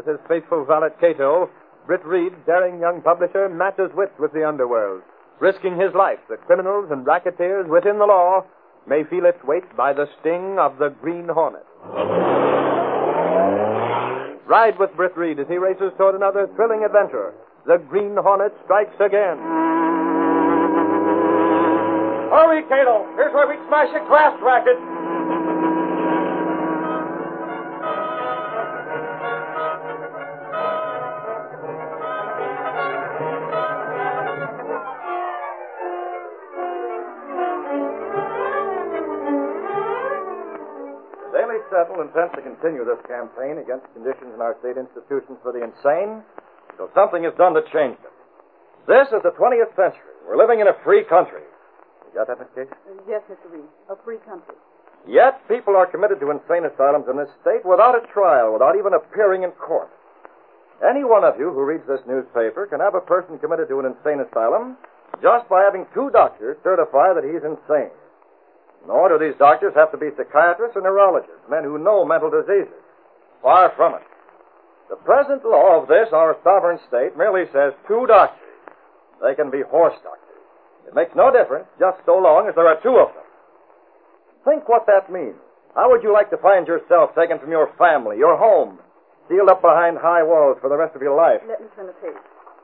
his faithful valet Cato, Britt Reed, daring young publisher, matches wits with the underworld, risking his life that criminals and racketeers within the law may feel its weight by the sting of the Green Hornet. Ride with Britt Reed as he races toward another thrilling adventure. The Green Hornet strikes again. Hurry, Cato. Here's where we smash a glass racket. The Daily Sentinel intends to continue this campaign against conditions in our state institutions for the insane until something is done to change them. This is the 20th century. We're living in a free country. You got that, Miss Case? Yes, Mr. Reed. A free country. Yet, people are committed to insane asylums in this state without a trial, without even appearing in court. Any one of you who reads this newspaper can have a person committed to an insane asylum just by having two doctors certify that he's insane. Nor do these doctors have to be psychiatrists or neurologists, men who know mental diseases. Far from it. The present law of this, our sovereign state, merely says two doctors. They can be horse doctors. It makes no difference, just so long as there are two of them. Think what that means. How would you like to find yourself taken from your family, your home, sealed up behind high walls for the rest of your life? Let me turn the page.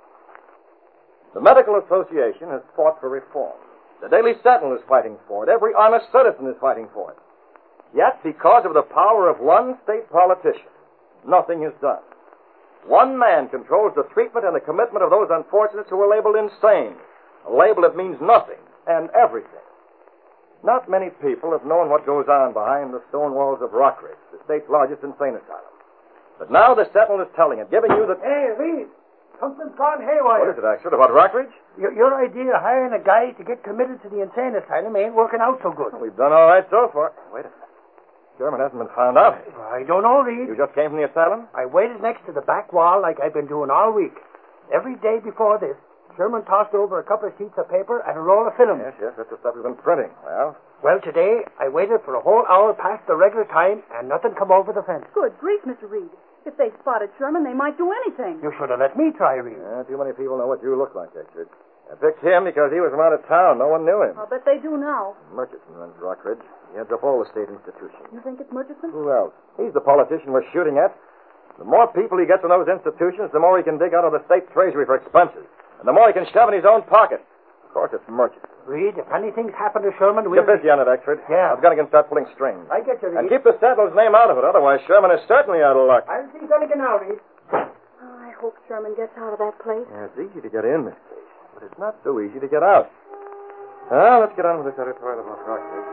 The Medical Association has fought for reform. The Daily Sentinel is fighting for it. Every honest citizen is fighting for it. Yet, because of the power of one state politician, nothing is done. One man controls the treatment and the commitment of those unfortunates who are labeled insane. A label that means nothing and everything. Not many people have known what goes on behind the stone walls of Rockridge, the state's largest insane asylum. But now the Sentinel is telling it, giving you the... Hey, Reed, something's gone haywire. What is it, Axford, about Rockridge? Your idea of hiring a guy to get committed to the insane asylum ain't working out so good. We've done all right so far. Wait a minute. Sherman hasn't been found out. I don't know, Reed. You just came from the asylum? I waited next to the back wall like I've been doing all week. Every day before this, Sherman tossed over a couple of sheets of paper and a roll of film. Yes, that's the stuff we've been printing. Well, today, I waited for a whole hour past the regular time, and nothing come over the fence. Good grief, Mr. Reed. If they spotted Sherman, they might do anything. You should have let me try, Reed. Too many people know what you look like, Richard. I picked him because he was from out of town. No one knew him. I'll bet they do now. Murchison runs Rockridge. He heads up all the state institutions. You think it's Murchison? Who else? He's the politician we're shooting at. The more people he gets in those institutions, the more he can dig out of the state treasury for expenses. And the more he can shove in his own pocket. Of course, it's Murchison. Reed, if anything's happened to Sherman, we'll... Get busy on it, Exford. Yeah. I've got to start pulling strings. I get you, Reed. And keep the Sentinel's name out of it. Otherwise, Sherman is certainly out of luck. I'll see Dunnigan now, Reed. Oh, I hope Sherman gets out of that place. Yeah, it's easy to get in, Miss Case. But it's not so easy to get out. Well, let's get on with this editorial about Rockridge.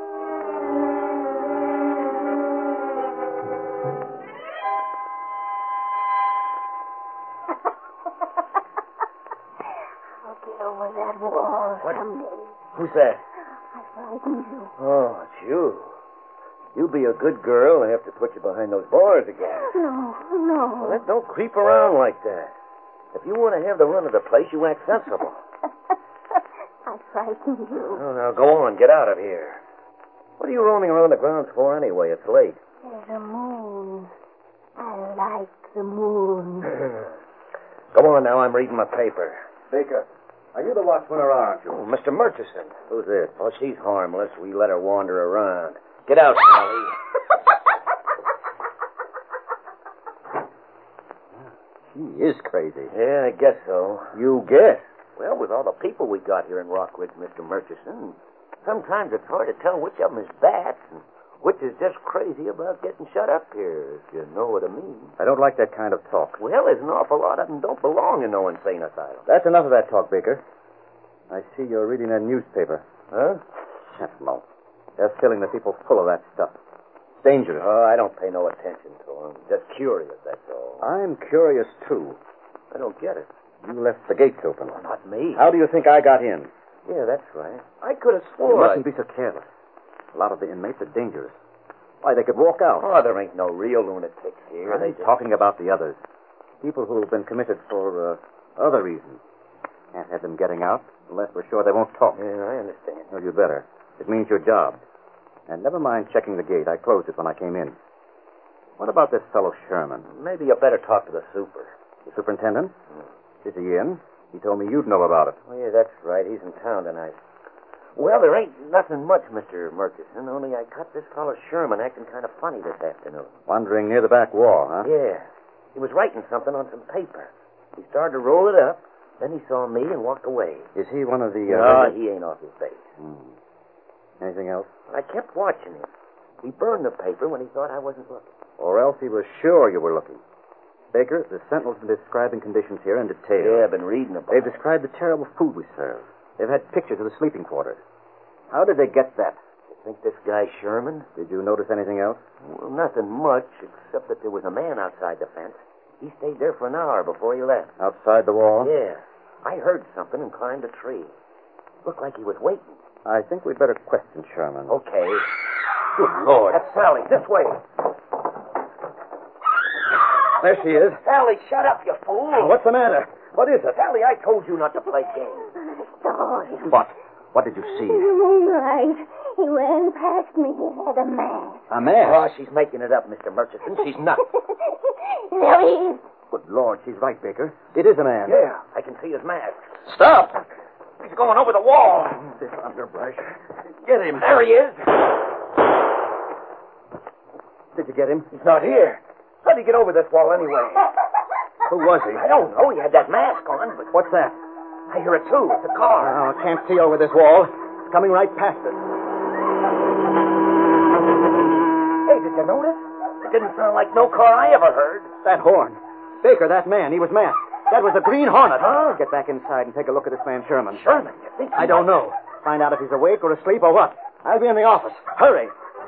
Over that wall someday. Who's that? I frightened you. Oh, it's you. You be a good girl and have to put you behind those bars again. No. Well, then don't creep around like that. If you want to have the run of the place, you act sensible. I frightened you. Oh, now go on. Get out of here. What are you roaming around the grounds for anyway? It's late. There's a moon. I like the moon. Go on now. I'm reading my paper. Baker, are you the watchman or aren't you? Oh, Mr. Murchison. Who's this? Oh, she's harmless. We let her wander around. Get out, Sally. She is crazy. Yeah, I guess so. You guess? Well, with all the people we got here in Rockridge, Mr. Murchison, sometimes it's hard to tell which of them is bats and which is just crazy about getting shut up here, if you know what I mean. I don't like that kind of talk. Well, there's an awful lot of them don't belong in no insane asylum. That's enough of that talk, Baker. I see you're reading that newspaper. Huh? Sentinel. They're filling the people full of that stuff. It's dangerous. Oh, I don't pay no attention to them. Just curious, that's all. I'm curious, too. I don't get it. You left the gates open. Well, not me. How do you think I got in? Yeah, that's right. I could have You sworn. mustn't be so careless. A lot of the inmates are dangerous. Why, they could walk out. Oh, there ain't no real lunatics here. I'm talking about the others. People who've been committed for other reasons. Can't have them getting out unless we're sure they won't talk. Yeah, I understand. Well, you better. It means your job. And never mind checking the gate. I closed it when I came in. What about this fellow Sherman? Maybe you better talk to the super. The superintendent? Is he in? He told me you'd know about it. Oh, yeah, that's right. He's in town tonight. Well, there ain't nothing much, Mr. Murchison, only I caught this fellow Sherman acting kind of funny this afternoon. Wandering near the back wall, huh? Yeah. He was writing something on some paper. He started to roll it up. Then he saw me and walked away. Is he one of the... No, he ain't off his base. Anything else? I kept watching him. He burned the paper when he thought I wasn't looking. Or else he was sure you were looking. Baker, the Sentinel's been describing conditions here in detail. Yeah, I've been reading about They've it. described the terrible food we serve. They've had pictures of the sleeping quarters. How did they get that? You think this guy Sherman? Did you notice anything else? Well, nothing much, except that there was a man outside the fence. He stayed there for an hour before he left. Outside the wall? Yeah. I heard something and climbed a tree. Looked like he was waiting. I think we'd better question Sherman. Okay. Good Lord. That's Sally. This way. There she is. Sally, shut up, you fool. What's the matter? What is it? Sally, I told you not to play games. Saw him. What? What did you see? In the moonlight. He ran past me. He had a mask. A man. Oh, she's making it up, Mr. Murchison. She's nuts. There he is. Good Lord, she's right, Baker. It is a man. Yeah, I can see his mask. Stop! He's going over the wall. This underbrush. Get him. There he is. Did you get him? He's not here. How'd he get over this wall anyway? Who was he? I don't know. He had that mask on, but What's that? I hear it too. It's a car. Oh, I can't see over this wall. It's coming right past us. Hey, did you notice? It didn't sound like no car I ever heard. That horn. Baker, that man, he was masked. That was the Green Hornet. Huh? Get back inside and take a look at this man, Sherman. Sherman, you think I don't know. Find out if he's awake or asleep or what. I'll be in the office. Hurry.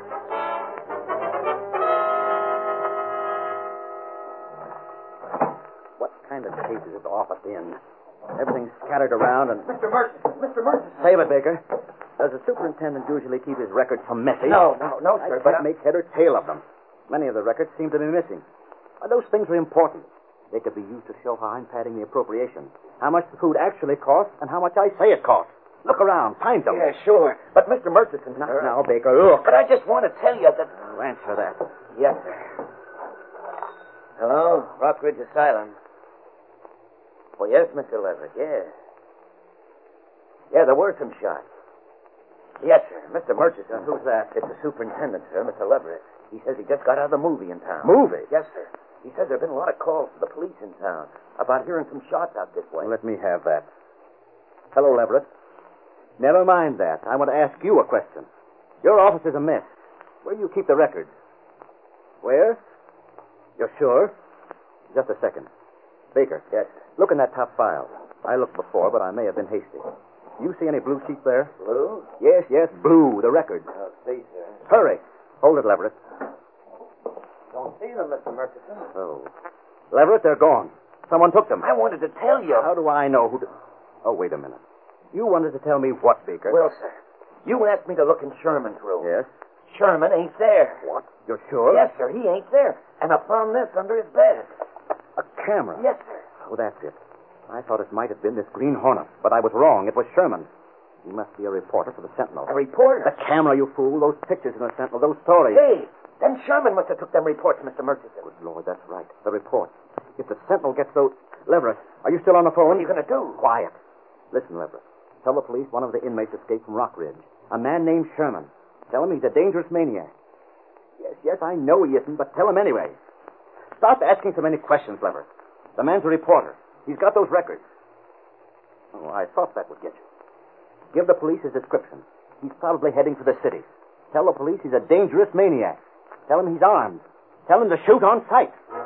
What kind of case is this office in? Everything's scattered around and... Mr. Murchison. Save it, Baker. Does the superintendent usually keep his records from missing? No, I sir, can't make head or tail of them. Many of the records seem to be missing. Those things are important. They could be used to show how I'm padding the appropriation, how much the food actually costs, and how much I say it costs. Look around. Find them. Yeah, sure. But Mr. Murchison... Not now, Baker. Look. But I just want to tell you that... Answer that. Yes, sir. Hello, Rockridge Asylum. Oh, yes, Mr. Leverett, yes. Yeah, there were some shots. Yes, sir. Mr. Murchison. Who's that? It's the superintendent, sir, Mr. Leverett. He says he just got out of the movie in town. Movie? Yes, sir. He says there have been a lot of calls to the police in town about hearing some shots out this way. Well, let me have that. Hello, Leverett. Never mind that. I want to ask you a question. Your office is a mess. Where do you keep the records? Where? You're sure? Just a second. Baker. Yes, sir. Look in that top file. I looked before, but I may have been hasty. You see any blue sheets there? Blue? Yes, blue. The records. I'll see, sir. Hurry. Hold it, Leverett. Don't see them, Mr. Murchison. Oh. Leverett, they're gone. Someone took them. I wanted to tell you. How do I know who... Oh, wait a minute. You wanted to tell me what, Baker? Well, sir, you asked me to look in Sherman's room. Yes? Sherman ain't there. What? You're sure? Yes, sir, he ain't there. And I found this under his bed. A camera? Yes, sir. Oh, that's it. I thought it might have been this Green Hornet, but I was wrong. It was Sherman. He must be a reporter for the Sentinel. A reporter? The camera, you fool. Those pictures in the Sentinel, those stories. Hey, then Sherman must have took them reports, Mr. Murchison. Good Lord, that's right. The reports. If the Sentinel gets those... Leverett, are you still on the phone? What are you going to do? Quiet. Listen, Leverett. Tell the police one of the inmates escaped from Rockridge. A man named Sherman. Tell him he's a dangerous maniac. Yes, I know he isn't, but tell him anyway. Stop asking so many questions, Leverett. The man's a reporter. He's got those records. Oh, I thought that would get you. Give the police his description. He's probably heading for the city. Tell the police he's a dangerous maniac. Tell him he's armed. Tell him to shoot on sight.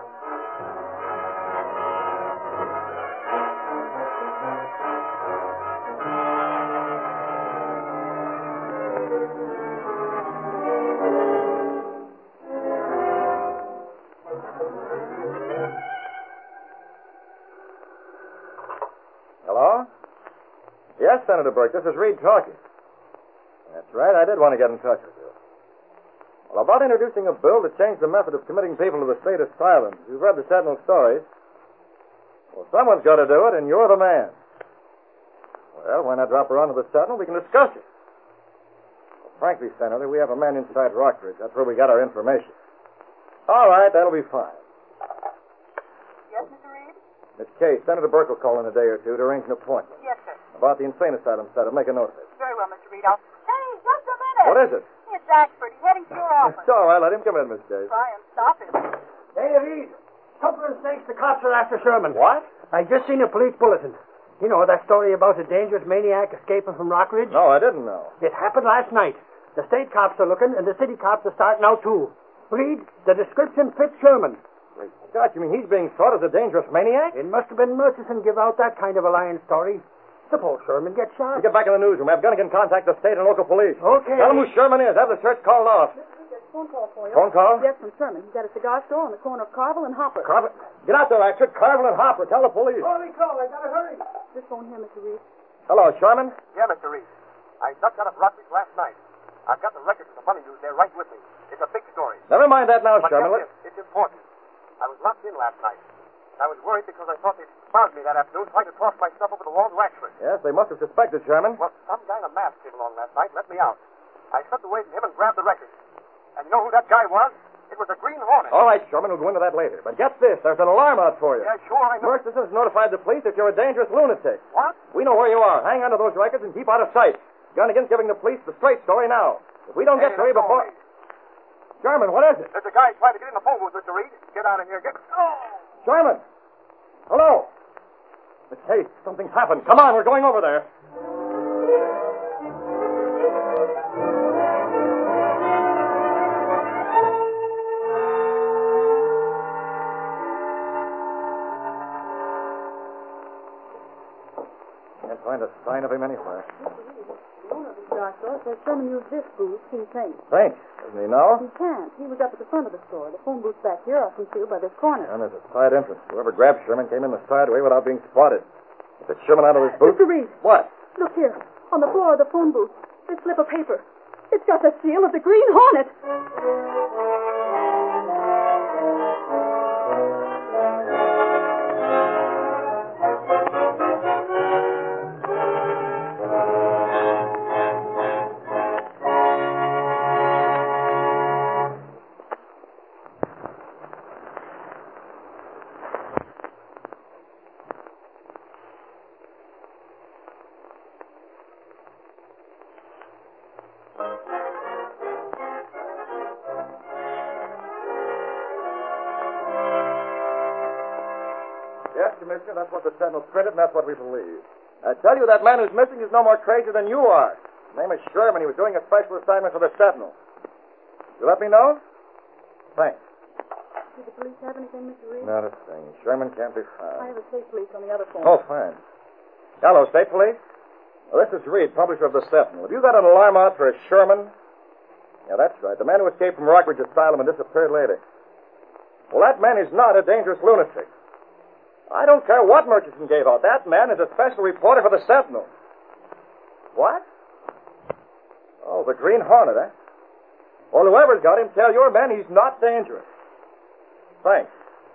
Hello? Yes, Senator Burke, this is Reed talking. That's right, I did want to get in touch with you. Well, about introducing a bill to change the method of committing people to the state asylums. You've read the Sentinel stories. Well, someone's got to do it, and you're the man. Well, why not drop around to the Sentinel? We can discuss it. Well, frankly, Senator, we have a man inside Rockridge. That's where we got our information. All right, that'll be fine. Yes, Mr. Reed? Miss Kay, Senator Burke will call in a day or two to arrange an appointment. Yes, sir. About the insane asylum setup. Make a note of it. Very well, Mr. Reed. Hey, just a minute. What is it? It's Axford. He's heading to your office. It's all right. Let him come in, Miss Kay. Try and stop him. Hey, Reed. Tucker and Snakes, the cops are after Sherman. What? I just seen a police bulletin. You know, that story about a dangerous maniac escaping from Rockridge? No, I didn't know. It happened last night. The state cops are looking, and the city cops are starting out, too. Reed, the description fits Sherman. Great Scott, you mean he's being thought as a dangerous maniac? It must have been Murchison give out that kind of a lying story. Suppose Sherman gets shot. You get back in the newsroom. Have Gunnigan contact the state and local police. Okay. Tell them who Sherman is. Have the search called off. Phone call for you. Phone call? Yes, from Sherman. He's at a cigar store on the corner of Carvel and Hopper. Carver. Get out there, Axford. Carvel and Hopper. Tell the police. Holy crow, I gotta hurry. This phone here, Mr. Reed. Hello, Sherman. Yeah, Mr. Reed. I just got up Rockridge last night. I've got the records of the money news there right with me. It's a big story. Never mind that now, But Sherman. get this, it's important. I was locked in last night. I was worried because I thought they'd found me that afternoon trying to toss my stuff over the wall to Axford. Yes, they must have suspected Sherman. Well, some guy in a mask came along last night and let me out. I slipped away from him and grabbed the records. And you know who that guy was? It was a Green Hornet. All right, Sherman, we'll go into that later. But get this, there's an alarm out for you. Yeah, sure, I know. Murchison's notified the police that you're a dangerous lunatic. What? We know where you are. Hang on to those records and keep out of sight. Gunnigan's giving the police the straight story now. If we don't get to you before... Sherman, what is it? There's a guy trying to get in the phone booth, Mr. Reed. Get out of here. Get... Oh! Sherman! Hello? Miss Hayes, something's happened. Come on, we're going over there. Can't find a sign of him anywhere. The owner of the cigar store says Sherman used this booth, King Saint. Thanks. Doesn't he know? He can't. He was up at the front of the store. The phone booth's back here are concealed by this corner. And there's a side entrance. Whoever grabbed Sherman came in the side way without being spotted. If it's Sherman out of his booth... Mr. Reed. What? Look here. On the floor of the phone booth. This slip of paper. It's got the seal of the Green Hornet. Yes, Commissioner, that's what the Sentinel printed, and that's what we believe. I tell you, that man who's missing is no more crazy than you are. His name is Sherman. He was doing a special assignment for the Sentinel. You let me know? Thanks. Did the police have anything, Mr. Reed? Not a thing. Sherman can't be I found. have a state police on the other phone. Oh, fine. Hello, State Police. Well, this is Reed, publisher of the Sentinel. Have you got an alarm out for a Sherman? Yeah, that's right. The man who escaped from Rockridge Asylum and disappeared later. Well, that man is not a dangerous lunatic. I don't care what Murchison gave out. That man is a special reporter for the Sentinel. What? Oh, the Green Hornet, eh? Well, whoever's got him, tell your men he's not dangerous. Thanks.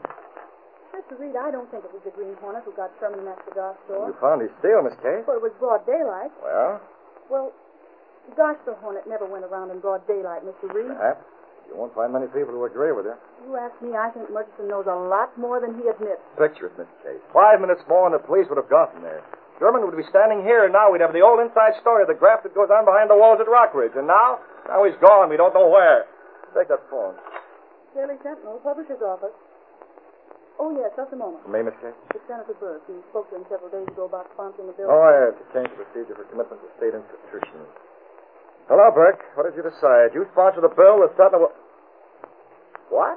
Mr. Reed, I don't think it was the Green Hornet who got Sherman in that cigar store. You found his seal, Miss Kay? Well, it was broad daylight. Well, The cigar store Hornet never went around in broad daylight, Mr. Reed. perhaps. You won't find many people who agree with you. You ask me, I think Murchison knows a lot more than he admits. Picture it, Miss Kay. 5 minutes more and the police would have gotten there. Sherman would be standing here, and now we'd have the old inside story of the graft that goes on behind the walls at Rockridge. And now he's gone. We don't know where. Take that phone. Daily Sentinel, publisher's office. Oh, yes, just a moment. Me, Miss Kay? It's Senator Burke. You spoke to him several days ago about sponsoring the bill. Oh, I have to change the procedure for commitment to state institutions. Hello, Burke. What did you decide? You sponsor the bill, the Sentinel will... What?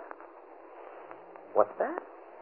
What's that?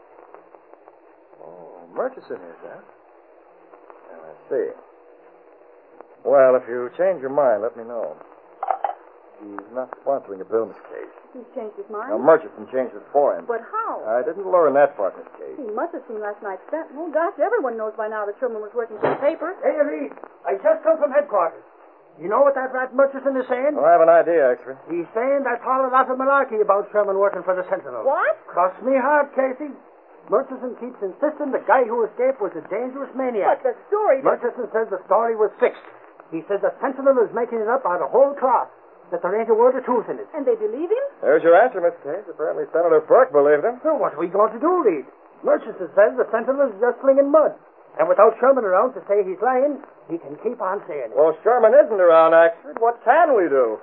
Oh, Murchison is that? I see. Well, if you change your mind, let me know. He's not sponsoring a bill, Miss Case. He's changed his mind? Now, Murchison changed it for him. But how? I didn't learn that part, Miss Case. He must have seen last night's Sentinel. Gosh, everyone knows by now that Sherman was working for the paper. Hey, Reed, I just come from headquarters. You know what that rat Murchison is saying? Well, I have an idea, actually. He's saying that's all a lot of malarkey about Sherman working for the Sentinel. What? Cross me heart, Casey. Murchison keeps insisting the guy who escaped was a dangerous maniac. But the story... Murchison says the story was fixed. He says the Sentinel is making it up out of whole cloth. that there ain't a word of truth in it. And they believe him? There's your answer, Miss Case. Apparently Senator Burke believed him. So what are we going to do, Reed? Murchison says the Sentinel is just slinging mud. And without Sherman around to say he's lying, he can keep on saying it. Well, Sherman isn't around, Axford. What can we do?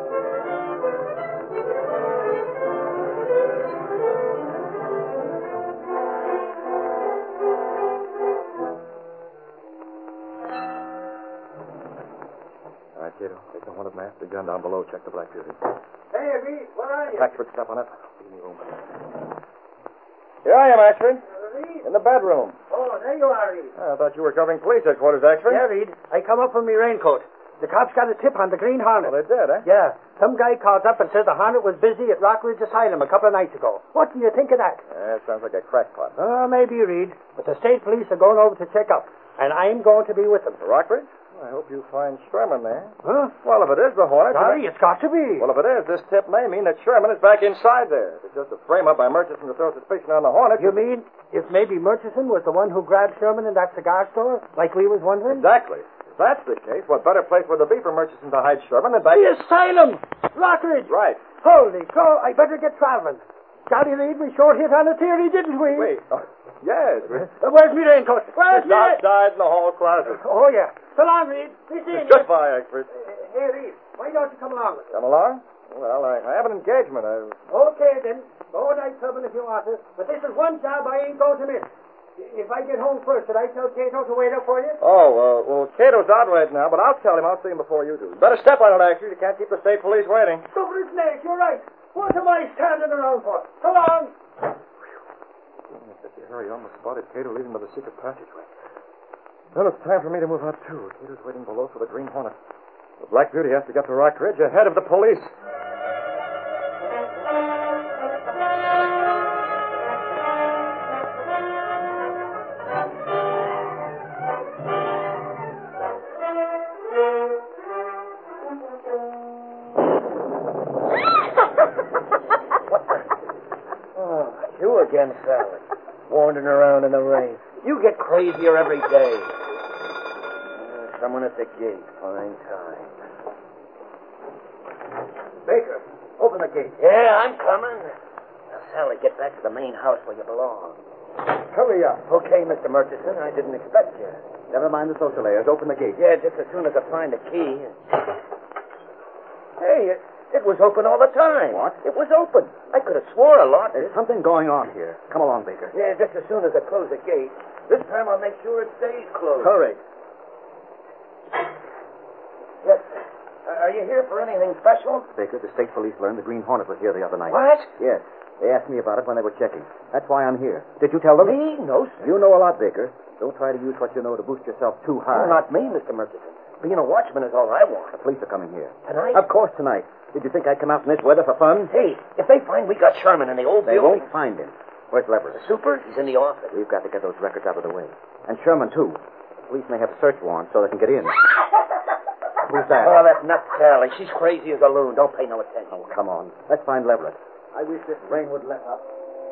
All right, Cato. Take the wanted mask, the gun down below. Check the Black Beauty. Hey, Reed, where are you? Axford, step on it. Give me room. Here I am, Axford. Reed? In the bedroom. Oh, there you are, Reed. I thought you were covering police headquarters, Axford. Yeah, Reed. I come up from my raincoat. The cops got a tip on the Green Hornet. Well, they did, eh? Yeah. Some guy calls up and says the Hornet was busy at Rockridge Asylum a couple of nights ago. What do you think of that? Sounds like a crackpot. Oh, maybe, Reed. But the state police are going over to check up. And I'm going to be with them. The Rockridge? I hope you find Sherman there. Huh? Well, if it is the Hornet... Sorry, it's got to be. Well, if it is, this tip may mean that Sherman is back inside there. It's just a frame-up by Murchison to throw suspicion on the Hornet. You mean if maybe Murchison was the one who grabbed Sherman in that cigar store, like we was wondering? Exactly. If that's the case, what better place would there be for Murchison to hide Sherman than back... The asylum! Rockridge! Right. Holy cow, I better get traveling. Golly, Reed, we sure hit on a theory, didn't we? Wait. Oh, yes. Where's me raincoat? Where's me... Outside in the hall closet. Oh, yeah. So long, Reed. Be seeing you. Goodbye, Axford. Hey, Reed, why don't you come along with us? Come along? Well, I have an engagement. Okay, then. Go night clubbing if you want to. But this is one job I ain't going to miss. If I get home first, should I tell Cato to wait up for you? Oh, well, Cato's out right now, but I'll tell him. I'll see him before you do. Better step on it, Axford. You can't keep the state police waiting. Over his neck, you're right. What am I standing around for? Come on. If you hurry, almost spotted Cato leading by the secret passageway. Well, it's time for me to move out, too. Cato's waiting below for the Green Hornet. The Black Beauty has to get to Rockridge ahead of the police. You again, Sally. Wandering around in the rain. You get crazier every day. Someone at the gate. Fine time. Baker, open the gate. Yeah, I'm coming. Now, Sally, get back to the main house where you belong. Hurry up. Okay, Mr. Murchison. I didn't expect you. Never mind the social layers. Open the gate. Yeah, just as soon as I find the key. Hey, it was open all the time. What? It was open. I could have swore a lot. There's something going on here. Come along, Baker. Yeah, just as soon as I close the gate. This time I'll make sure it stays closed. Hurry. Yes. Are you here for anything special? Baker, the state police learned the Green Hornet was here the other night. What? Yes. They asked me about it when they were checking. That's why I'm here. Did you tell them? Me? No, sir. You know a lot, Baker. Don't try to use what you know to boost yourself too high. Oh, not me, Mr. Murchison. Being a watchman is all I want. The police are coming here. Tonight? Of course, tonight. Did you think I'd come out in this weather for fun? Hey, if they find we got Sherman in the old They building... won't find him. Where's Leverett? The super? He's in the office. We've got to get those records out of the way. And Sherman, too. The police may have a search warrant so they can get in. Who's that? Oh, that's not Sally. She's crazy as a loon. Don't pay no attention. Oh, come on. Let's find Leverett. I wish this rain would let up.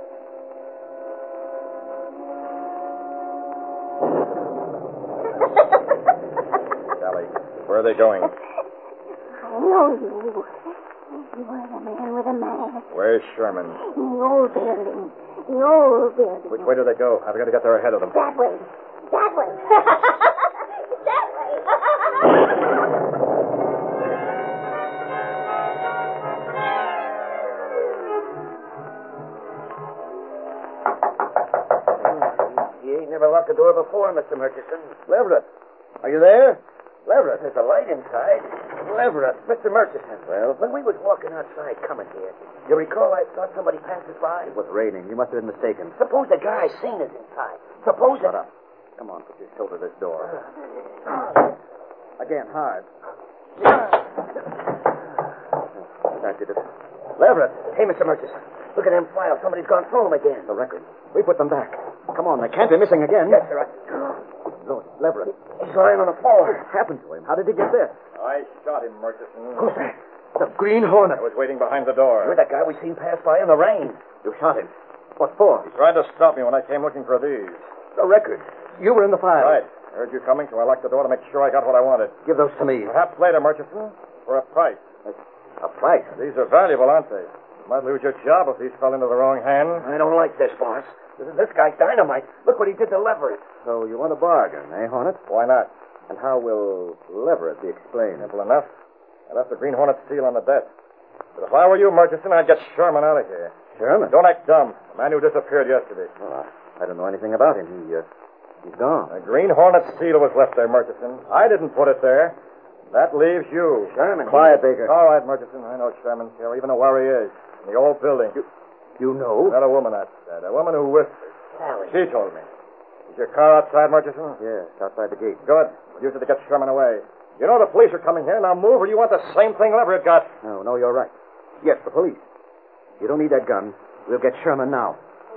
Sally, where are they going? I know you. You are the man with the mask. Where's Sherman? In the old building. The old building. Which way do they go? I've got to get there ahead of them. That way. That way. That way. You ain't never locked the door before, Mr. Murchison. Leverett, are you there? Leverett, there's a light inside. Leverett. Mr. Murchison. Well? When we was walking outside coming here, you recall I thought somebody passed us by? It was raining. You must have been mistaken. Suppose the guy seen us inside. Suppose Shut up. Come on, put your shoulder to this door. Again, hard. That did it. Leverett. Hey, Mr. Murchison. Look at them files. Somebody's gone through them again. The records. We put them back. Come on, they can't be missing again. Yes, sir. Look, Leverett. He's lying on the floor. What happened to him? How did he get this? I shot him, Murchison. Who's that? The Green Hornet. I was waiting behind the door. You're that guy we seen pass by in the rain. You shot him. What for? He tried to stop me when I came looking for these. The records. You were in the file. Right. I heard you coming, so I locked the door to make sure I got what I wanted. Give those to me. Perhaps later, Murchison, for a price. A price? These are valuable, aren't they? You might lose your job if these fell into the wrong hand. I don't like this, boss. This guy's dynamite. Look what he did to Leverett. So you want a bargain, eh, Hornet? Why not? And how will Leverett be explained? Simple enough. I left the Green Hornet seal on the desk. But if I were you, Murchison, I'd get Sherman out of here. Sherman? Don't act dumb. The man who disappeared yesterday. Well, I don't know anything about him. He's gone. The Green Hornet seal was left there, Murchison. I didn't put it there. That leaves you. Sherman. Quiet, Baker. All right, Murchison. I know Sherman's here. I even know where he is. In the old building. You know? Not a woman outside. A woman who whispered. Sally. She told me. Is your car outside, Murchison? Yes, outside the gate. Good. We'll use it to get Sherman away. You know the police are coming here. Now move, or you want the same thing Leverett got. No, you're right. Yes, the police. You don't need that gun. We'll get Sherman now.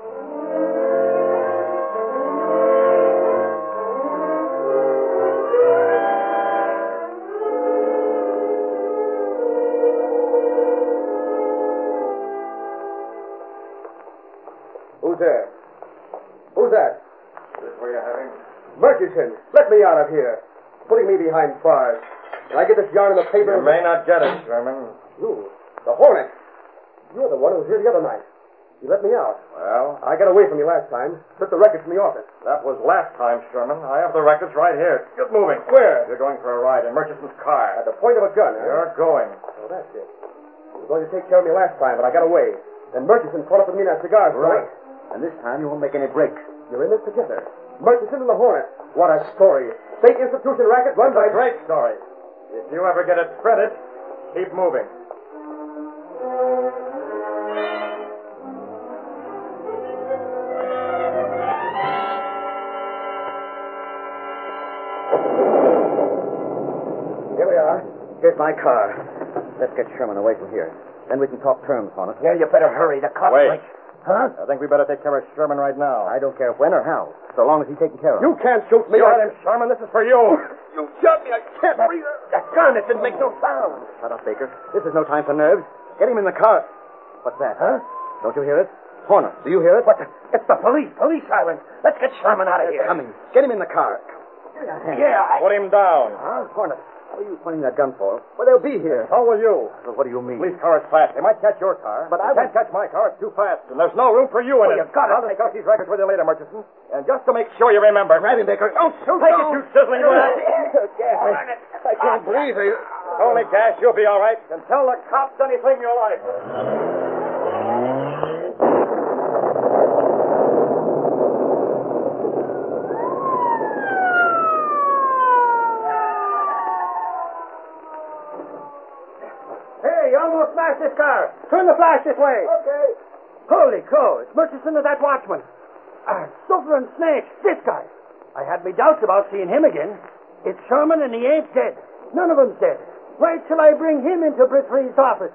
Who's there? Who's that? This where you're having? Murchison, let me out of here. Putting me behind bars. Can I get this yarn in the paper? You may not get it, Sherman. You, the Hornet. You're the one who was here the other night. You let me out. Well, I got away from you last time. Took the records from the office. that was last time, Sherman. I have the records right here. Get moving. Where? You're going for a ride in Murchison's car. At the point of a gun, huh? You're going. Oh, that's it. You were going to take care of me last time, but I got away. Then Murchison caught up with me in that cigar store. Right. And this time you won't make any breaks. You're in this together. Murchison and the Hornet. What a story. State institution racket run by... Great story. If you ever get it printed, keep moving. Here we are. Here's my car. Let's get Sherman away from here. Then we can talk terms, Hornet. Yeah, you better hurry. The cops Wait. might... Huh? I think we better take care of Sherman right now. I don't care when or how, so long as he's taken care of. You can't shoot me. You got him, Sherman. This is for you. You shot me. I can't breathe. That gun, it didn't make no sound. Shut up, Baker. This is no time for nerves. Get him in the car. What's that? Huh? Don't you hear it? Hornet, do you hear it? What the... It's the police. Police sirens. Let's get Sherman out of here. Coming. Get him in the car. Yeah, Put him down. Huh? Hornet, what are you pointing that gun for? Well, they'll be here. So will you. Well, what do you mean? Police car is fast. They might catch your car. But they can't catch my car. It's too fast. And there's no room for you in Well, it. you got it. I'll discuss these records with you later, Murchison. And just to make sure you remember. Grab him, Baker. Don't shoot. Take it, you sizzling rat. I can't breathe. Only gas. You'll be all right. And tell the cops anything you like. Hey, you almost smashed this car. Turn the flash this way. Okay. Holy crow, it's Murchison and that watchman. Suffering snake, this guy. I had me doubts about seeing him again. It's Sherman and he ain't dead. None of them's dead. Wait till I bring him into Britt Reed's office.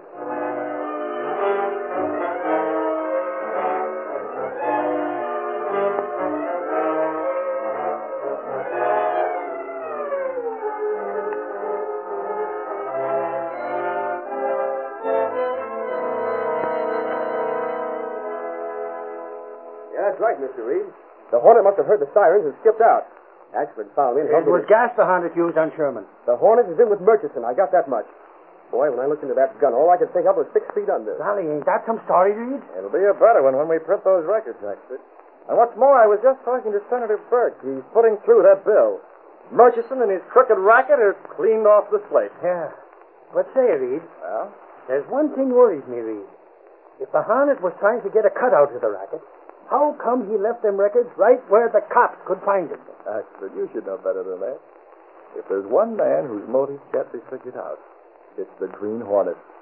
Yeah, that's right, Mr. Reed. The Hornet must have heard the sirens and skipped out. Ashford found me and It helped me. was gas the Hornet used on Sherman. The Hornet is in with Murchison. I got that much. Boy, when I looked into that gun, all I could think of was 6 feet under. Golly, ain't that some story, Reed? It'll be a better one when we print those records, Ashford. And what's more, I was just talking to Senator Burke. He's putting through that bill. Murchison and his crooked racket are cleaned off the slate. Yeah. But say, Reed, Well? there's one thing worries me, Reed. If the Hornet was trying to get a cutout of the racket, how come he left them records right where the cops could find them? Ashford, you should know better than that. If there's one man whose motives can't be figured out, it's the Green Hornet.